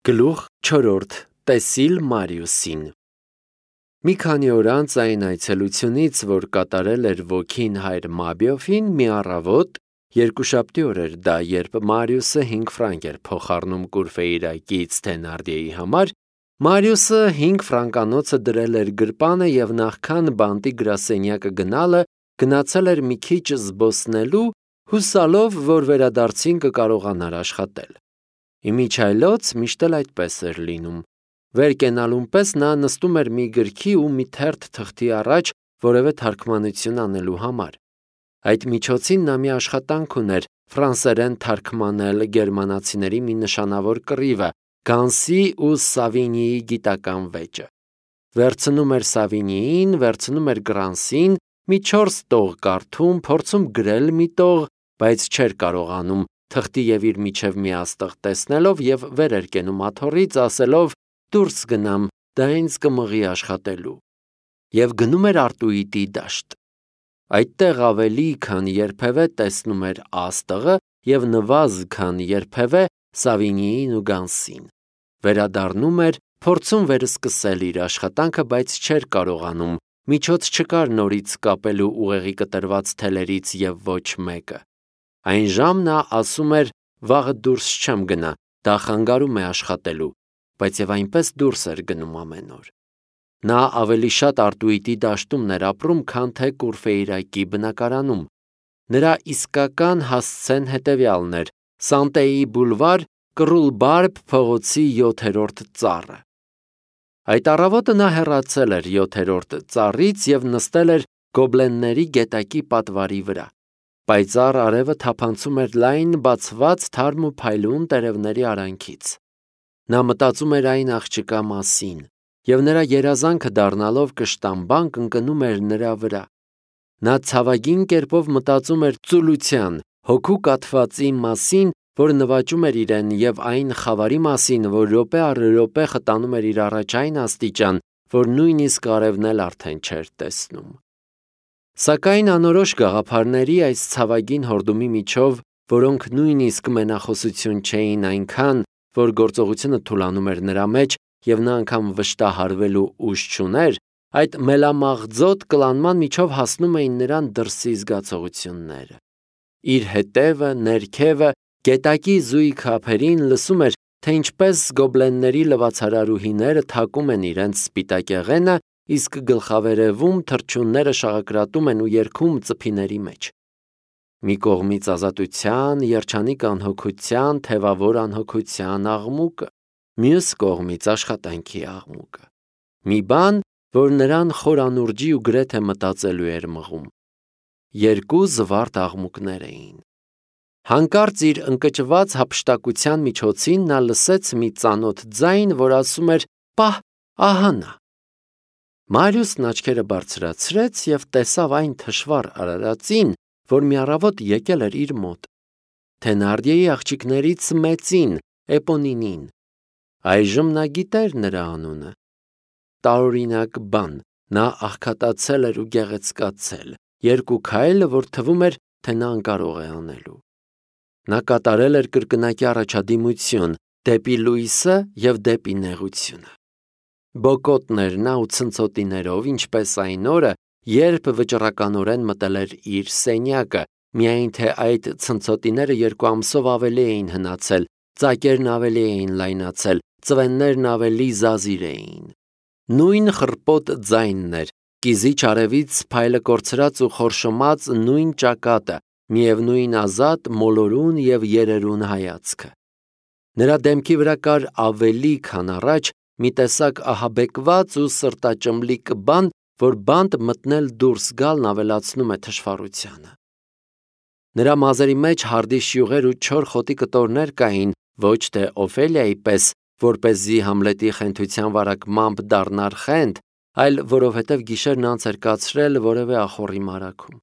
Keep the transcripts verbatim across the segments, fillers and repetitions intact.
Գլուխ չորրորդ. Տեսիլ Մարիուսին։ Մի քանի օր անց այն այցելությունից, որ կատարել էր ոգին հայր Մաբիոֆին, մի առավոտ, երկուշաբթի օր էր դա, երբ Մարիուսը հինգ ֆրանկ էր փոխառնում Կուրֆեյրակից Թենարդիեի համար, Մարիուսը հինգ ֆրանկանոցը դրել էր գրպանը եւ նախքան բանտի գրասենյակը գնալը, գնացել էր մի քիչ զբոսնելու, հուսալով, որ վերադարձին կկարողանար աշխատել։ Իմիջայլոց միշտ էլ այդպես էր լինում։ Վեր կենալուն պես նա նստում էր մի գրքի ու մի թերթ թղթի առաջ որևէ թարգմանություն անելու համար։ Այդ միջոցին նա մի աշխատանք ուներ ֆրանսերեն թարգմանել գերմանացիների մի նշանավոր կռիվը՝ Գանսի ու Սավինիի գիտական վեճը։ Վերցնում էր Սավինիին, վերցնում էր Գրանսին, մի չորս տող կարդում, փորձում գրել մի տող, բայց չէր կարողանում թղթի եւ իր միջև մի աստղ տեսնելով եւ վեր էր կենում աթոռից, ասելով. «Դուրս գնամ, դա ինձ կմղի աշխատելու»։ Եվ գնում էր Արտուիտի դաշտ։ Այդտեղ ավելի քան երբևէ տեսնում էր աստղը եւ նվազ քան երբևէ Սավինիին ու Գանսին։ Վերադառնում էր, փորձում վերսկսել իր աշխատանքը, բայց չէր կարողանում, միջոց չկար նորից կապելու ուղեղի կտրված թելերից եւ ոչ մեկը։ Այն ժամ նա ասում էր. «Վաղը դուրս չեմ գնա, դա խանգարում է աշխատելու», բայց եւ այնպես դուրս էր գնում ամեն օր։ Նա ավելի շատ Արտուիտի դաշտումն էր ապրում, քան թե Կուրֆեյրակի բնակարանում։ Նրա իսկական հասցեն հետևյալն էր. Սանտեի բուլվար, Կռուլ Բարբ փողոցի յոթերորդ ծառը։ Այդ առավոտը նա հեռացել էր յոթերորդ ծառից եւ նստել էր գոբլենների գետակի պատվարի վրա։ Պայծառ արևը թափանցում էր լայն, բացված, թարմ ու փայլուն տերևների արանքից։ Նա մտածում էր այն աղջկա մասին, եւ նրա երազանքը դառնալով կշտամբան կընկնում էր նրա վրա։ Նա ցավագին կերպով մտածում էր ծուլության, հոգու կաթվածի մասին, որ նվաճում էր իրեն, եւ այն խավարի մասին, որ րոպե առ րոպե խտանում էր իր առաջ այն աստիճան, որ նույնիսկ արևն էլ արդեն չէր տեսնում։ Սակայն անորոշ գաղափարների այս ցավագին հորդումի միջով, որոնք նույնիսկ մենախոսություն չէին այնքան, որ գործողությունը թուլանում էր նրա մեջ եւ նա անգամ վշտահարվելու ուժ չուներ, այդ մելամաղձոտ կլանման միջով հասնում էին նրան դրսի զգացողությունները։ Իր հետևը, ներքևը, գետակի զույգ ափերին լսում էր, թե ինչպես գոբլենների լվացարարուհիները թակում են իրենց սպիտակեղենը, իսկ գլխավերևում թռչունները շաղակրատում են ու երգում ծփիների մեջ։ Մի կողմից ազատության, երջանիկ անհոգության, թևավոր անհոգության աղմուկը, մյուս կողմից աշխատանքի աղմուկը։ Մի բան, որ նրան խորանուրջի ու գրեթե մտածելու էր մղում։ Երկու զվարթ աղմուկներ էին։ Հանկարծ իր ընկճված հափշտակության միջոցին նա լսեց մի ծանոթ ձայն, որ ասում էր. «Պահ, ահա նա»։ Մարիուսն աչքերը բարձրացրեց եւ տեսավ այն թշվառ արարածին, որ մի առավոտ եկել էր իր մոտ։ Թենարդիեի աղջիկներից մեծին, Էպոնինին։ Այժմ նա գիտեր նրա անունը։ Տարօրինակ բան, նա աղքատացել էր ու գեղեցկացել, երկու քայլ, որ թվում էր, թե նա անկարող է անելու։ Նա կատարել էր կրկնակի առաջադիմություն դեպի լույսը եւ դեպի նեղությունը։ Բոկոտներ նա ու ցնցոտիներով, ինչպես այն օրը, երբ վճռականորեն մտել էր իր սենյակը, միայն թե այդ ցնցոտիները երկու ամսով ավելի էին հնացել, ծակերն ավելի էին լայնացել, ծվեններն ավելի զազիր էին։ Նույն խռպոտ ձայնն էր, կիզիչ արևից փայլը կորցրած ու խորշոմած նույն ճակատը, միևնույն ազատ, մոլորուն եւ երերուն հայացքը։ Նրա դեմքի վրա կար ավելի քան առաջ մի տեսակ ահաբեկված ու սրտաճմլիկ բան, որ բանտ մտնել դուրս գալն ավելացնում է թշվառությանը։ Նրա մազերի մեջ հարդի շյուղեր ու չոր խոտի կտորներ կային, ոչ թե Օֆելիայի պես, որպեսզի Համլետի խենթության վարակմամբ դառնար խենթ, այլ որովհետև գիշերն անց էր կացրել որևէ ախոռի մարաքում։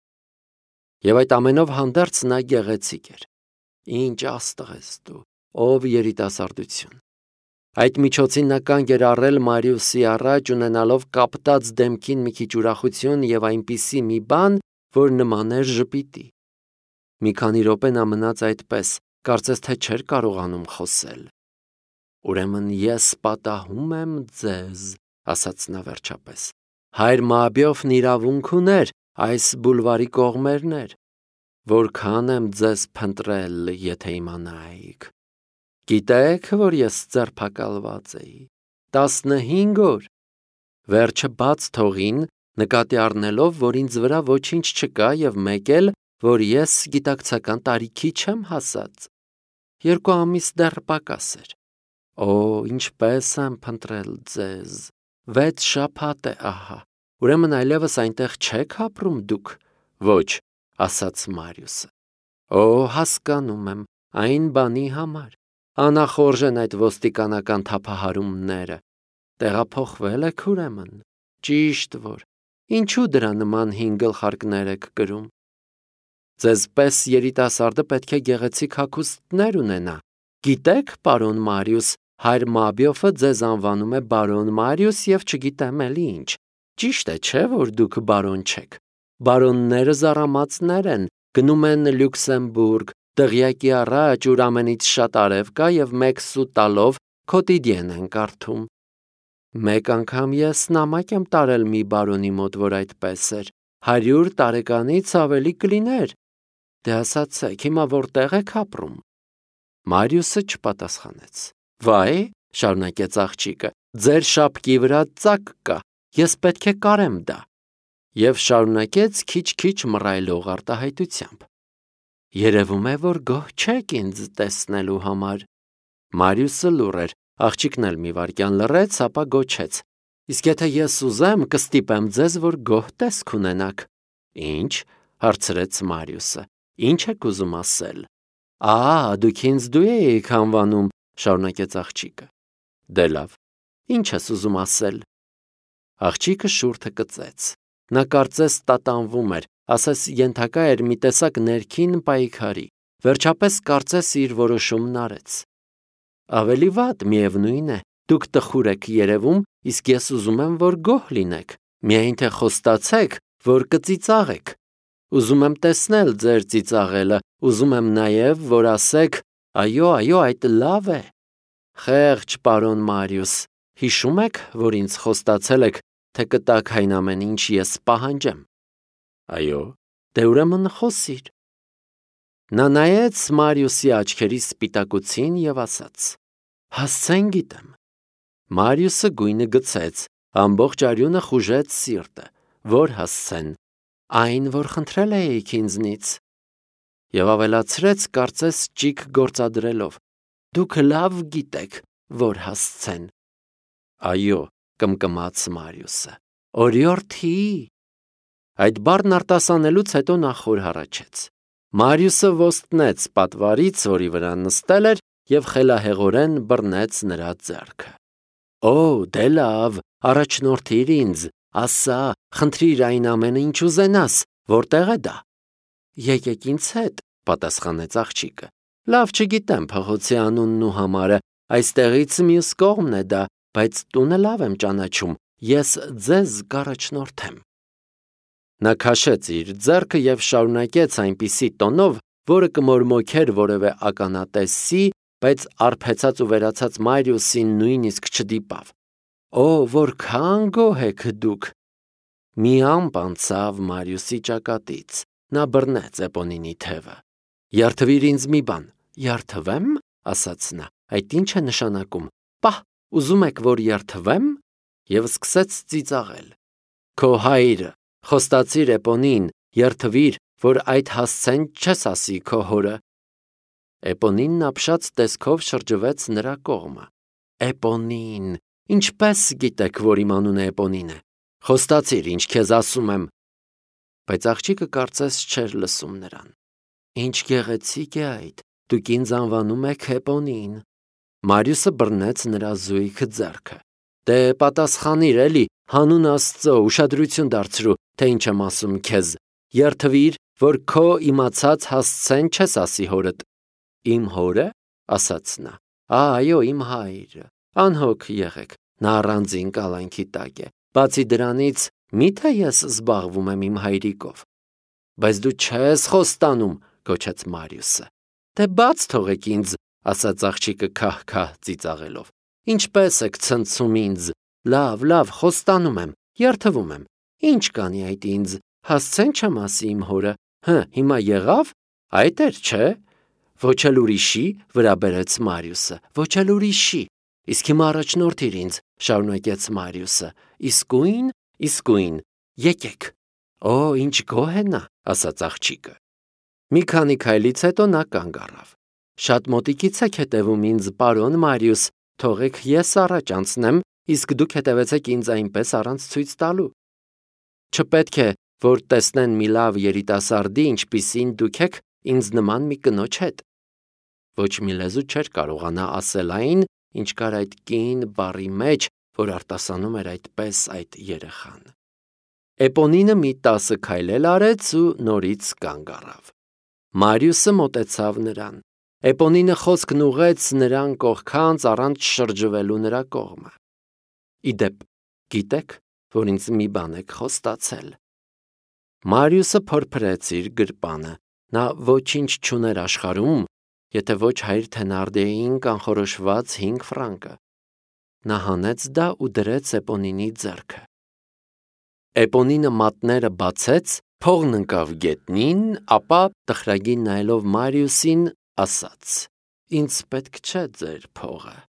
Եվ այդ ամենով հանդերձ նա գեղեցիկ էր։ Ինչ աստղ ես դու, ով երիտասարդություն։ Այդ միջոցին նա կանգ էր առել Մարիուսի առաջ, ունենալով կապտած դեմքին մի քիչ ուրախություն եւ այնպիսի մի բան, որ նման էր ժպիտի։ Մի քանի րոպե նա մնաց այդպես, կարծես թե չէր կարողանում խոսել։ Ուրեմն ես պատահում եմ ձեզ, ասաց նա վերջապես։ Հայր Մաբիովն իրավունք ուներ այս բուլվարի կողմերներ, որքան եմ ձեզ փնտրել, եթե իմանայիք։ Գիտեք, որ ես ձերբակալված էի, տասնհինգ օր, վերջը բաց թողին, նկատի առնելով, որ ինձ վրա ոչինչ չկա և մեկ էլ, որ ես գիտակցական տարիքի չեմ հասած, երկու ամիս դեռ պակաս էր։ Օ, ինչպես եմ փնտրել ձեզ, վեց շաբաթ է ահա, ուրեմն այլևս այնտեղ չեք ապրում դուք։ Ոչ, ասաց Մարիուսը։ Օ, հասկանում եմ, այն բանի համար, անախորժ են այդ ոստիկանական թափահարումները, տեղափոխվել եք ուրեմն, ճիշտ որ, ինչու դրա նման հին գլխարկներ եք կրում։ Ձեզ պես երիտասարդը պետք է գեղեցիկ հագուստներ ունենա։ Գիտեք, պարոն Մարիուս, հայր Մաբիովը ձեզ անվանում է բարոն Մարիուս և չգիտեմ էլի ինչ։ Ճիշտ է, չէ, որ դուք բարոն չեք։ Բարոնները զառամացներ են, գնում են Լյուքսեմբուրգ, դղյակի առաջ, ուր ամենից շատ արև կա և մեկ սու տալով քոտիդիեն են կարդում։ Մեկ անգամ ես նամակ եմ տարել մի բարոնի մոտ, որ այդպես էր, հարյուր տարեկանից ավելի կլիներ։ Դե ասացեք, հիմա որտեղ եք ապրում։ Մարիուսը չպատասխանեց։ Վայ, շարունակեց աղջիկը, ձեր շապկի վրա ծակ կա, ես պետք է կարեմ դա։ Եվ շարունակեց քիչ-քիչ մռայլող արտահայտությամբ։ Երևում է, որ գոհ չեք ինձ տեսնելու համար։ Մարիուսը լուռ էր, աղջիկն էլ մի վայրկյան լռեց, ապա գոչեց. Իսկ եթե ես ուզեմ, կստիպեմ ձեզ, որ գոհ տեսք ունենաք։ Ինչ, հարցրեց Մարիուսը, ինչ եք ուզում ասել։ Ա, դուք ինձ դու եք անվանում, շարունակեց աղջիկը։ Դե լավ, ինչ ես ուզում ասել։ Աղջիկը շուրթը կծեց։ Նա կարծես տատանվում էր, ասես ենթակա էր մի տեսակ ներքին պայքարի, վերջապես կարծես իր որոշումն արեց։ Ավելի վատ, միևնույն է, դուք տխուր եք երևում, իսկ ես ուզում եմ, որ գոհ լինեք, միայն թե խոստացեք, որ կծիծաղեք։ Ուզում եմ տեսնել ձեր ծիծաղելը, ուզում եմ նաև, որ ասեք, այո, այո, այդ լավ է։ Խեղճ պարոն Մարիուս, հիշում եք, որ ինձ խոստացել եք, թե կտաք այն ամեն ինչ ես պահանջեմ։ Այո, դե ուրեմն խոսիր։ Նա նայեց Մարիուսի աչքերի սպիտակուցին և ասաց. Հասցեն գիտեմ։ Մարիուսը գույնը գցեց, ամբողջ արյունը խուժեց սիրտը, որ հասցեն, այն, որ խնդրել էիք ինձնից։ Եվ ավելացրեց կարծես ճիգ գործադրելով. Դուք լավ գիտեք, որ հասցեն։ Այո, կմկմաց Մարիուսը, օրիորդի։ Այդ բառն արտասանելուց հետո նա խոր հառաչեց։ Մարիուսը ոստնեց պատվարից, որի վրա նստել էր, և խելահեղորեն բռնեց նրա ձեռքը։ Օ, դե լավ, առաջնորդիր ինձ, ասա, խնդրիր այն ամենը, ինչ ուզենաս, որտեղ է դա։ Եկեք ինձ հետ, պատասխանեց աղջիկը։ Լավ չգիտեմ փողոցի անունն ու համարը, այստեղից մյուս կողմն է դա, բայց տունը լավ եմ ճանաչում, ես ձեզ կառաջնորդեմ։ Նա քաշեց իր ձեռքը և շարունակեց այնպիսի տոնով, որը կմորմոքեր որևէ ականատեսի, բայց արբեցած ու վերացած Մարիուսին նույնիսկ չդիպավ։ Օ, որքան գոհ եք դուք։ Մի ամպ անցավ Մարիուսի ճակատից, նա բռնեց Էպոնինի թևը։ Երդվիր ինձ մի բան։ Երդվեմ, ասաց նա, այդ ինչ է նշանակում։ Պահ, ուզում եք, որ երդվեմ։ Եվ սկսեց ծիծաղել։ Քո հայրը, խոստացիր Էպոնին, երդվիր, որ այդ հասցեն չես ասի քո հորը։ Էպոնինն ապշած տեսքով շրջվեց նրա կողմը։ Էպոնին, ինչպես գիտեք, որ իմ անունը Էպոնին է։ Խոստացիր, ինչ քեզ ասում եմ։ Բայց աղջիկը կարծես չէր լսում նրան։ Ինչ գեղեցիկ է այդ, դուք ինձ անվանում եք Էպոնին։ Մարիուսը բռնեց նրա զույգ ձեռքը։ Դե պատասխանիր էլի, հանուն Աստծո, ուշադրություն դարձրու, թե ինչ եմ ասում քեզ։ Երդվիր, որ քո իմացած հասցեն չես ասի հորդ։ Իմ հորը, ասաց նա։ Այո, իմ հայրը։ Անհոգ եղեք, նա առանձին կալանքի տակ է։ Բացի դրանից, միթե ես զբաղվում եմ իմ հայրիկով։ Բայց դու չես խոստանում, գոչեց Մարիուսը։ Դե բաց թողեք ինձ, ասաց աղջիկը քահ-քահ ծիծաղելով։ Ինչպես եք ցնցում ինձ։ Լավ, լավ, խոստանում եմ, երդվում եմ։ Ինչ կանի այդ ինձ, հասցեն չեմ ասի իմ հորը։ Հը, հիմա եղավ։ Այդ էր, չէ։ Ոչ էլ ուրիշի, վրա բերեց Մարիուսը։ Ոչ էլ ուրիշի։ Իսկ հիմա առաջնորդիր ինձ, շարունակեց Մարիուսը։ Իսկույն, իսկույն, եկեք։ Օ, ինչ գոհ է նա, ասաց աղջիկը։ Մի քանի քայլից հետո նա կանգ առավ։ Շատ մոտիկից եք հետևում ինձ, պարոն Մարիուս, թողեք ես առաջ անցնեմ, իսկ դուք հետևեցեք ինձ այնպես առանց ցույց տալու։ Չպետք է, որ տեսնեն մի լավ երիտասարդի, ինչպիսին դուք եք, ինձ նման մի կնոջ հետ։ Ոչ մի լեզու չէր կարողանա ասել այն, ինչ կար այդ կին բառի մեջ, որ արտասանում էր այդպես այդ երեխան։ Էպոնինը մի տասը քայլ արեց ու նորից կանգ առավ։ Մարիուսը մոտեցավ նրան։ Էպոնինը խոսքն ուղղեց նրան կողքանց առանց շրջվելու նրա կողմը։ Իդեպ, գիտեք, որ ինձ մի բան եք խոստացել։ Մարիուսը փրփրեց իր գրպանը։ Նա ոչինչ չուներ աշխարհում, եթե ոչ հայր Թենարդիեին կանխորոշված հինգ ֆրանկը։ Նա հանեց դա ու դրեց Էպոնինի ձեռքը։ Էպոնինը մատները բացեց, փողն ընկավ գետնին, ապա տխրագին նայելով Մարիուսին ասաց. Ինձ պետք չէ ձեր փողը։